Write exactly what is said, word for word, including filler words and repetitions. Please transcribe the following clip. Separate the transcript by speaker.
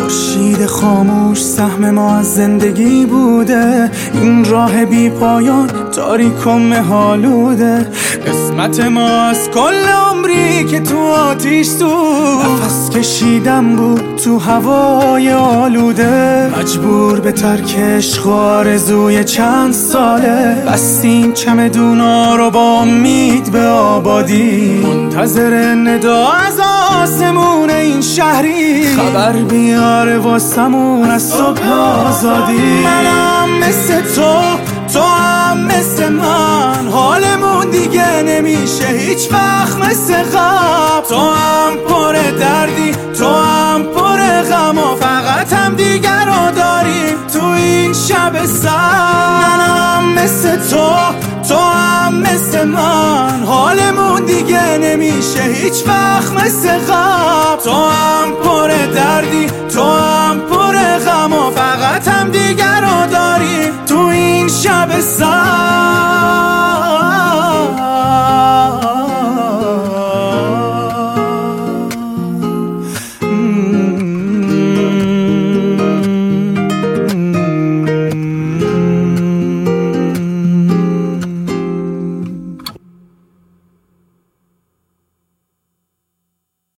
Speaker 1: خورشید خاموش سهم ما از زندگی بوده، این راه بی پایان تاریک و مه‌آلوده. قسمت ما از کل عمری که تو آتیش سوخت، نفس کشیدم بود تو هوای آلوده. مجبور به ترک عشق و آرزوی چند ساله، بستیم چمدونا رو با امید به آبادی. منتظر ندا از آسمون این شهری، خبر بیاره واسمون از صبح آزادی. منم مثل تو، تو هم مثل من، حالمون دیگه نمیشه هیچ وقت مثل قبل. تو هم پر دردی، تو هم پر غم و فقط هم دیگر رو داریم تو این شب سرد. منم مثل تو، تو هم مثل من، حالمون دیگه نمیشه هیچ وقت مثل قبل. تو هم پر دردی، تو هم پر غم و فقط هم دیگر رو داریم